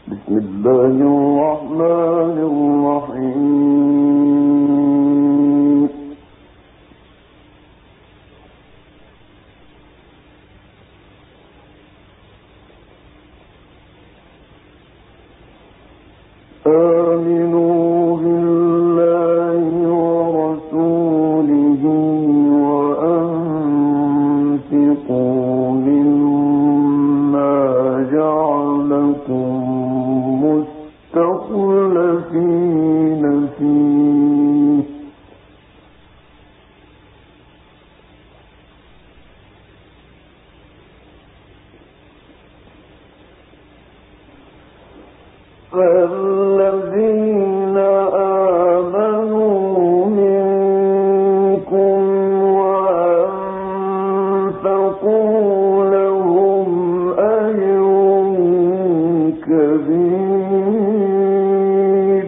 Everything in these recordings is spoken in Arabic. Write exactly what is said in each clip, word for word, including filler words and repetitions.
بسم الله الرحمن الرحيم. آمنوا بالله ورسوله وأنفقوا مما جعلكم مستخلفين فيه فالذين آمنوا منكم وأنفقوا لهم أجر كبير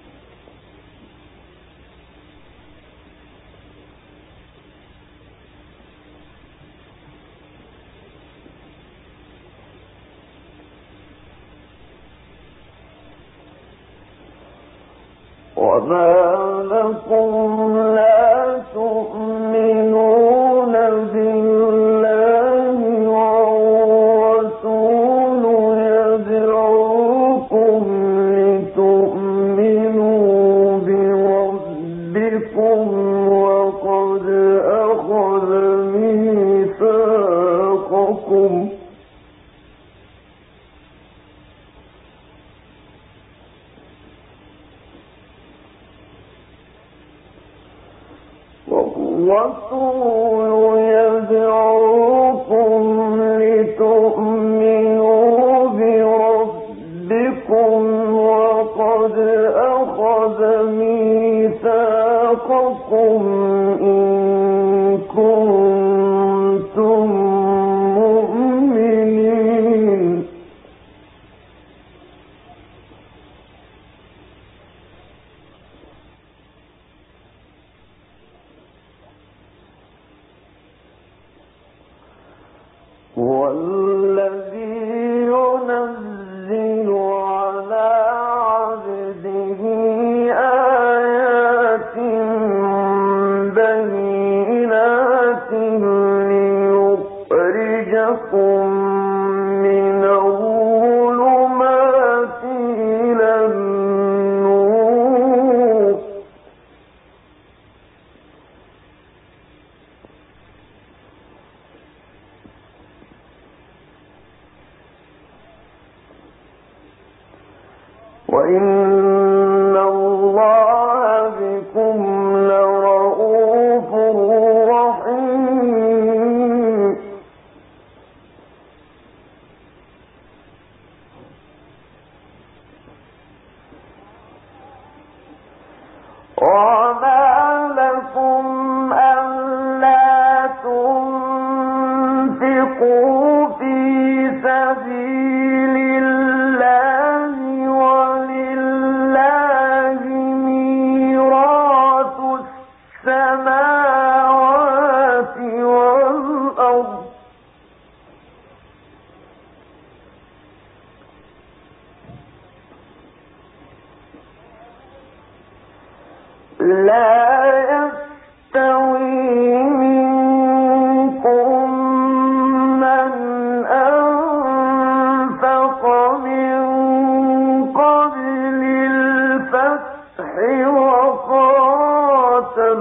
وما لكم لا تؤمنون بالله والرسول يدعوكم لتؤمنوا بربكم وقد أخذ ميثاقكم والرسول يدعوكم لتؤمنوا بربكم وقد أخذ ميثاقكم إن كنتم مؤمنين والذي ينزل على عبده آيات بينات ليخرجكم من الظلمات إلى النور وإن الله بكم لرؤوف رحيم وما لكم ألا تنفقوا في سبيل الله ولله ميراث السماوات والأرض لا يستوي منكم من أنفق من قبل الفتح وقاتل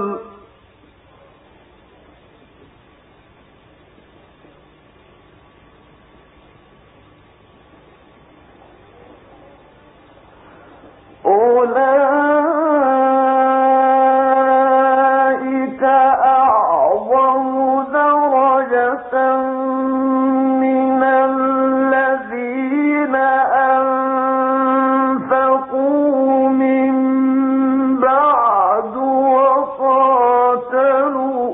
أولئك أعظم درجة من الذين أنفقوا من بعد وقاتلوا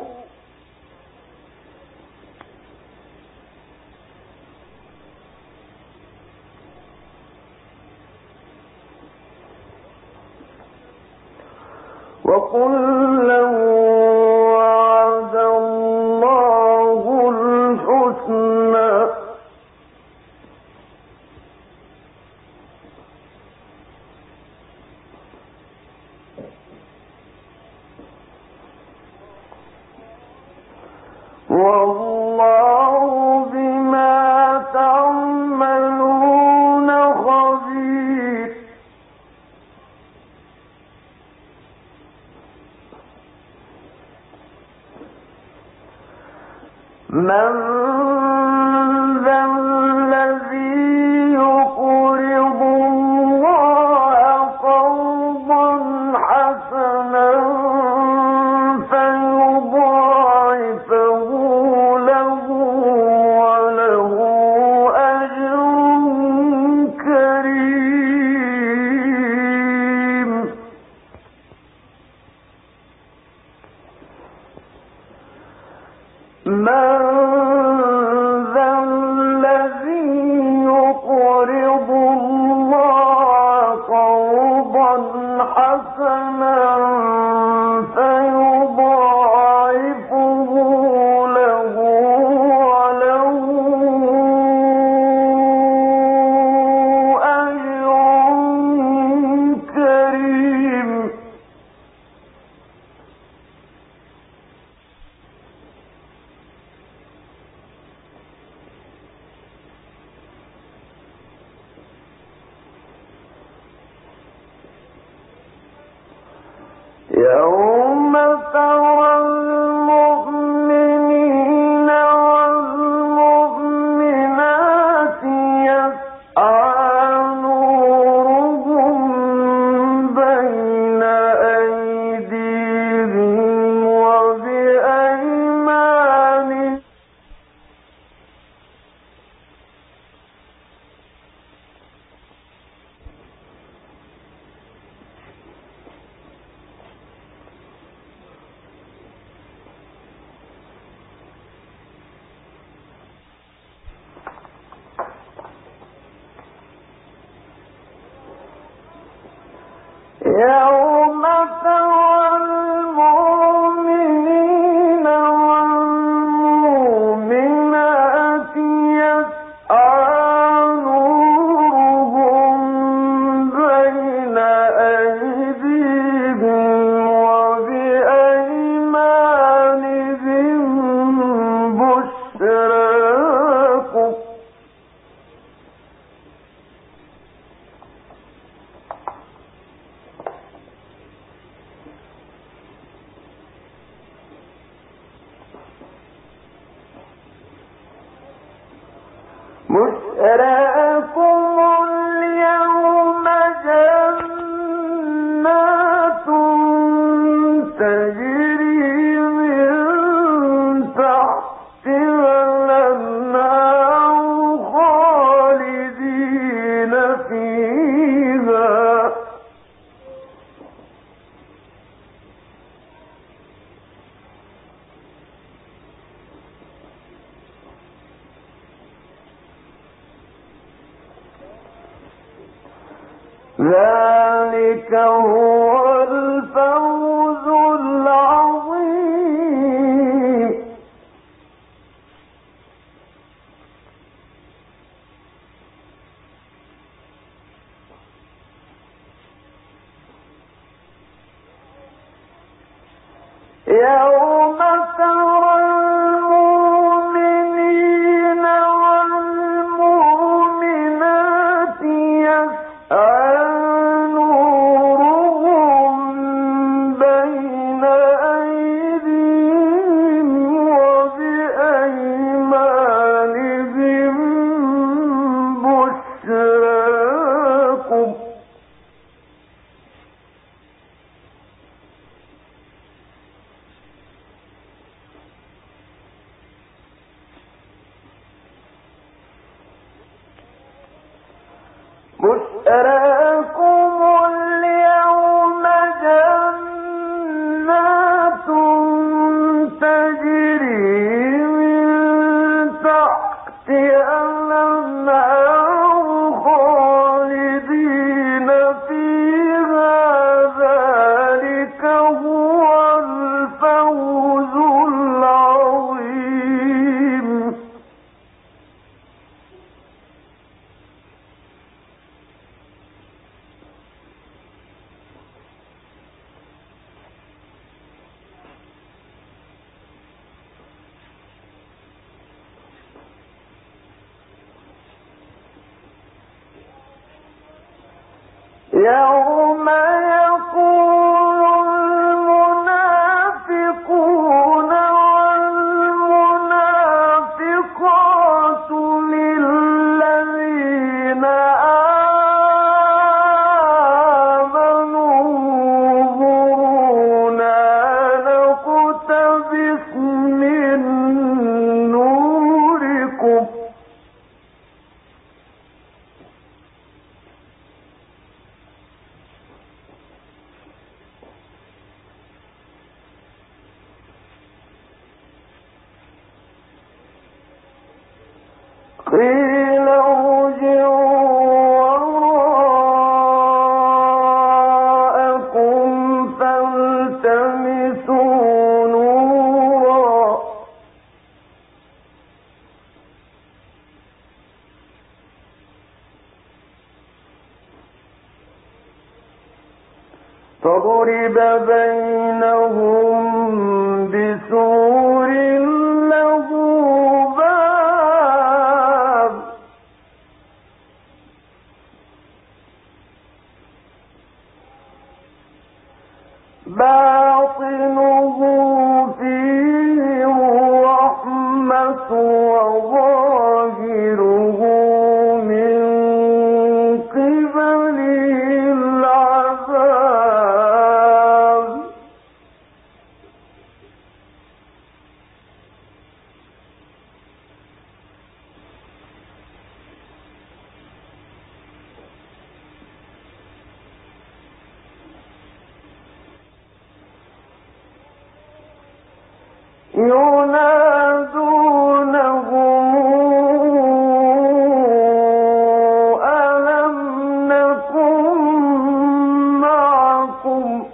وكلا وعد الله الحسنى يوم ترى المؤمنين والمؤمنات يسعى نورهم بين أيديهم وبأيمانهم يوم ترى المؤمنين والمؤمنات يسعى نورهم بين أيديهم وبأيمانهم بشراكم بشراكم اليوم جنات تجري من تحتها الأنهار خالدين فيها ذلك هو الفوز العظيم يوم ترى المؤمنين والمؤمنات يسعى بشراكم اليوم جنات تجري من تحتها الأنهار خالدين فيها ذلك هو الفوز العظيم يوم يقول المنافقون والمنافقات بكم قيل ارجعوا وراءكم فالتمسوا نورا فضرب بينهم بسور له باب باطنه فيه الرحمة وظاهره من قبله العذاب ينادونهم ألم نكن معكم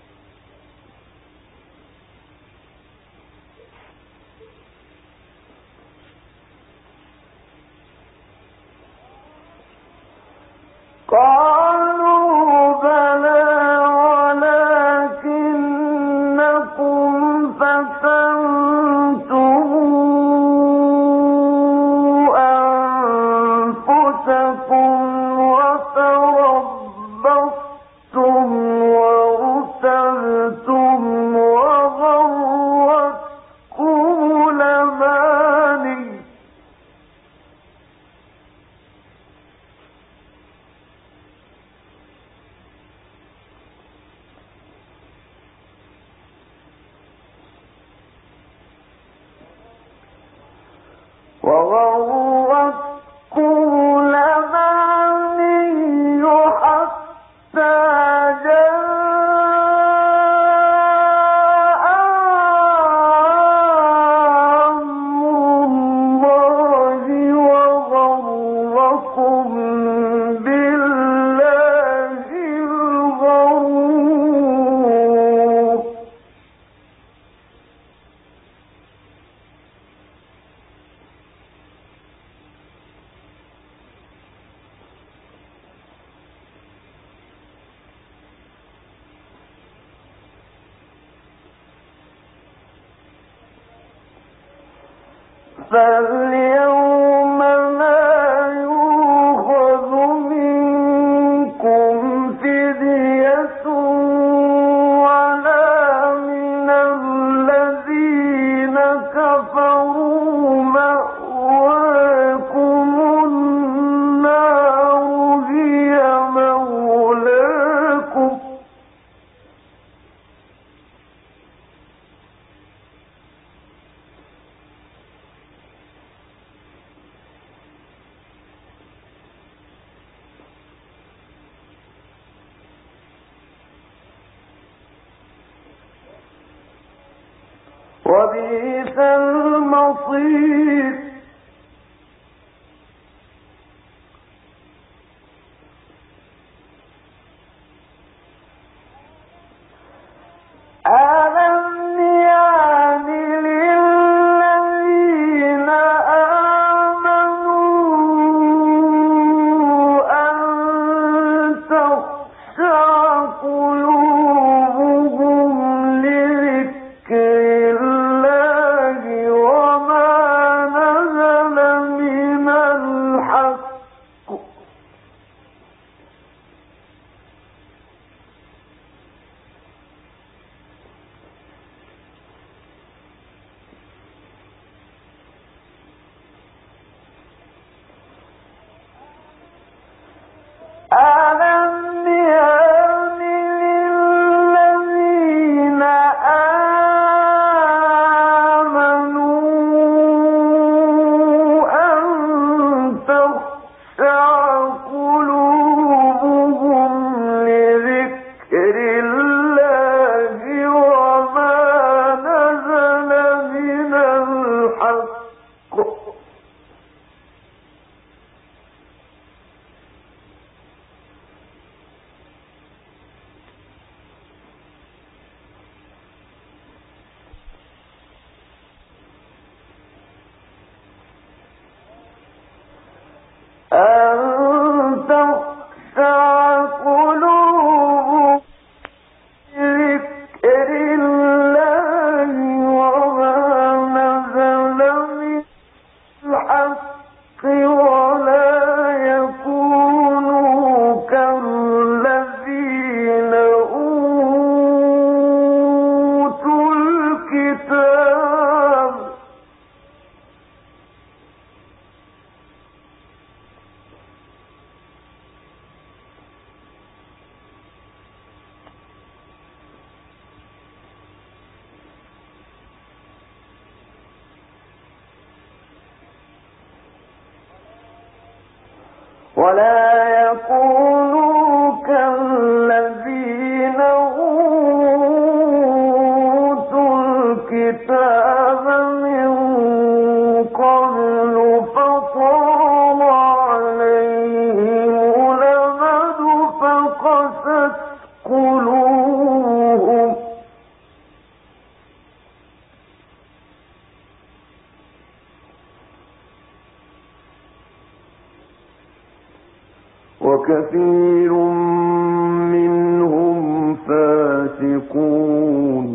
قالوا بلى ولكنكم فتنتم أنفسكم وتربصتم وارتبتم وغرتكم الأماني وغرتكم الأماني حتى جاء أمر الله وغركم بالله الغرور فاليوم لا يؤخذ منكم فدية ولا من الذين كفروا مأواكم النار هي مولاكم وبئس المصير ألم يعن للذين آمنوا أن تخشع قلوبهم لذكر الله وما نزل ولا يكونوا كالذين أوتوا الكتاب من قبل فطال عليهم الأمد فقست قلوبهم وكثير منهم فاسقون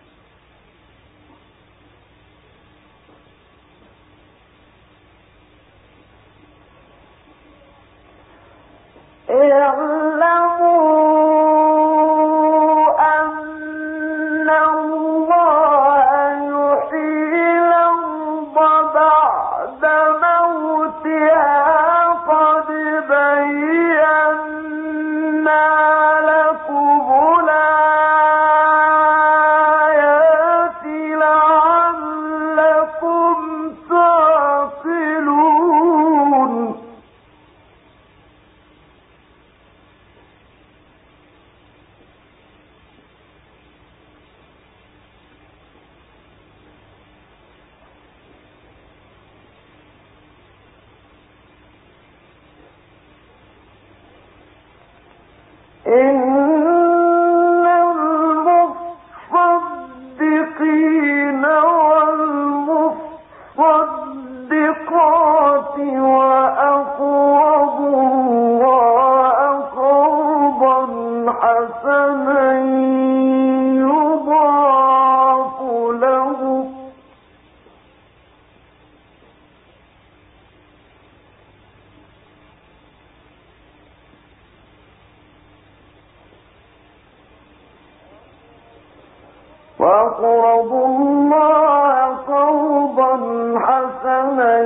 وأقرضوا الله قرضا حسنا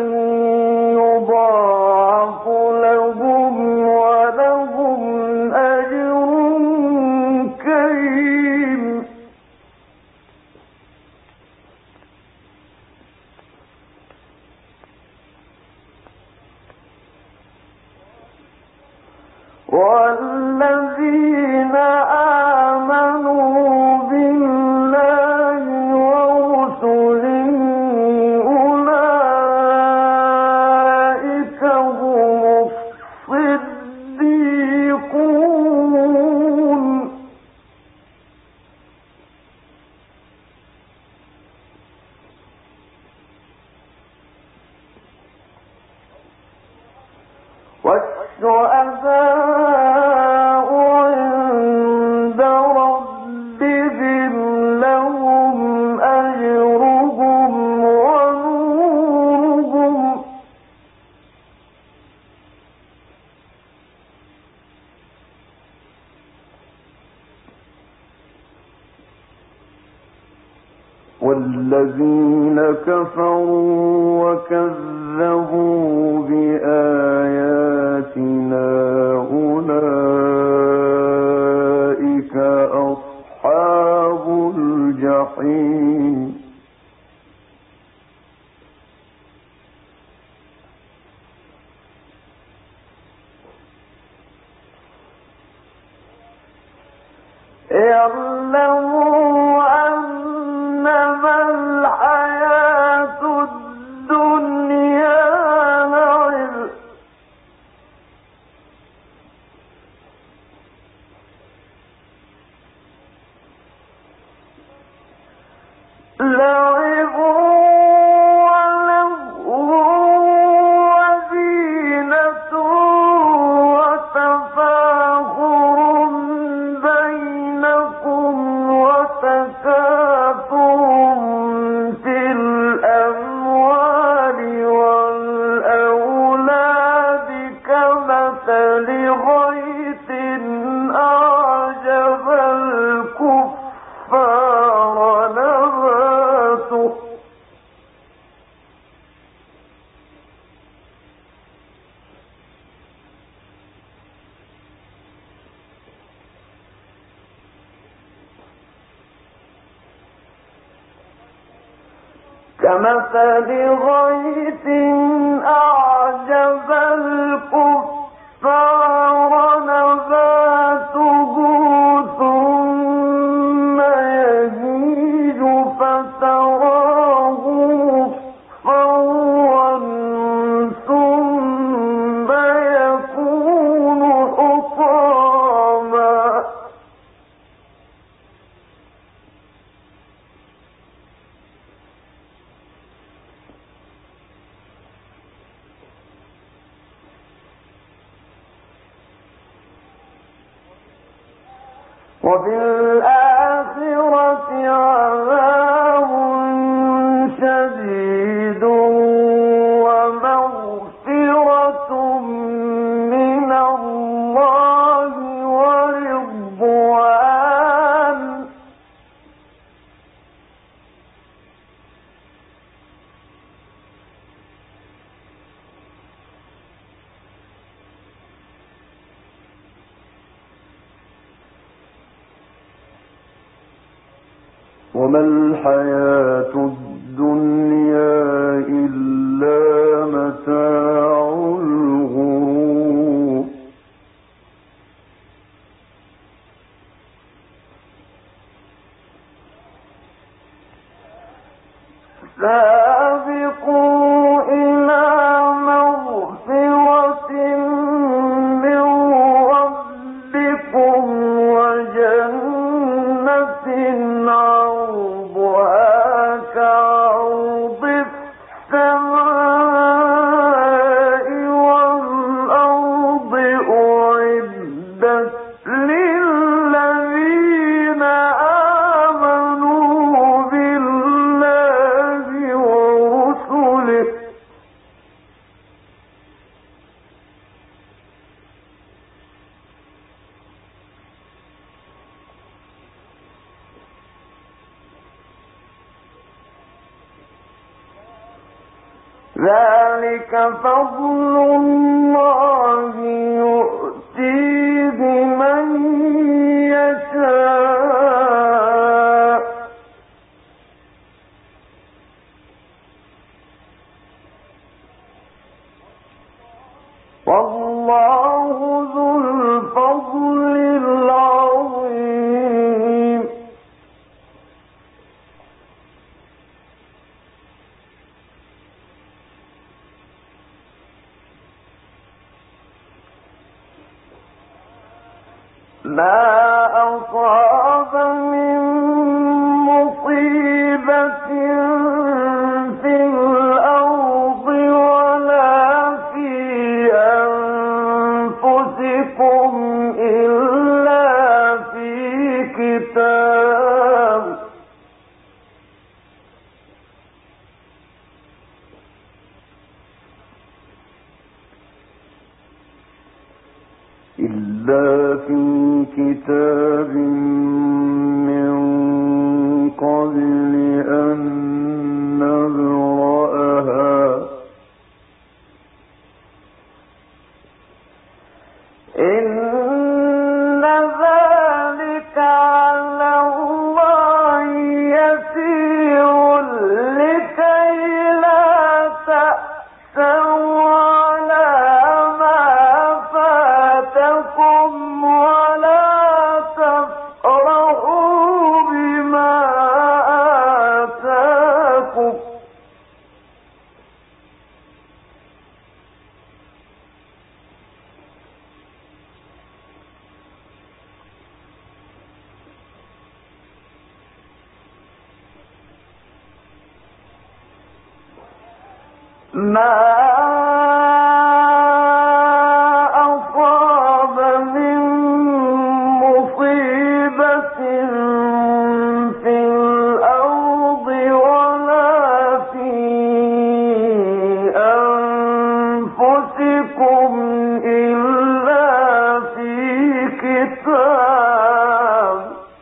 يضاعف لهم ولهم أجر كريم والذين آمنوا والشهداء عند ربهم لهم أجرهم ونورهم والذين كفروا وكذبوا بآياتنا أولئك أصحاب الجحيم اعلموا أنما الحياة الدنيا لعب لعب ولهو وزينة وتفاخر بينكم كمثل غيث أعجب الكفار نباته ثم يهيج فتراه مصفرا ثم يكون حطاما وفي الآخرة عذاب شديد ومغفرة من الله ورضوان وما الحياة الدنيا إلا متاع الغرور سابقوا إلى مغفرة من ربكم وجنة عرضها كعرض السماء والأرض أعدت للذين آمنوا بالله ورسله ذلك فضل الله يؤتيه من يشاء والله ذو الفضل العظيم ما أصاب من مصيبة في الأرض ولا في أنفسكم إلا في كتاب إلا في كتاب من قبل أن نبرأها إن ذلك على الله يسير لكي لا تأسوا على ما فاتكم ولا تفرحوا بما آتاكم ما أصاب من مصيبة في الأرض ولا في أنفسكم إلا في كتاب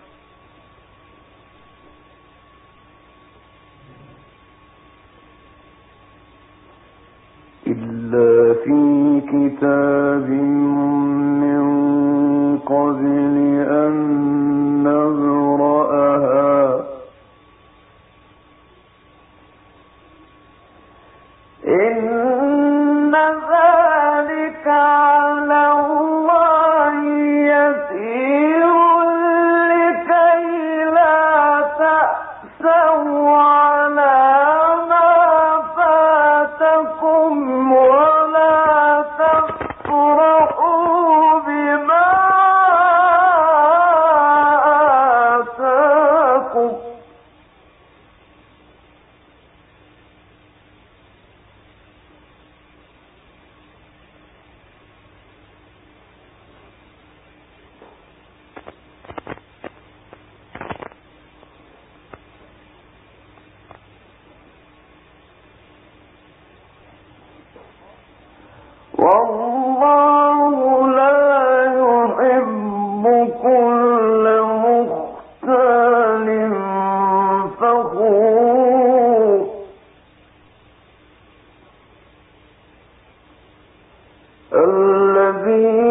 إلا في كتاب من قبل أن نبرأها ولا تفرحوا بما آتاكم والله لا يحب كل مختال فخور الذين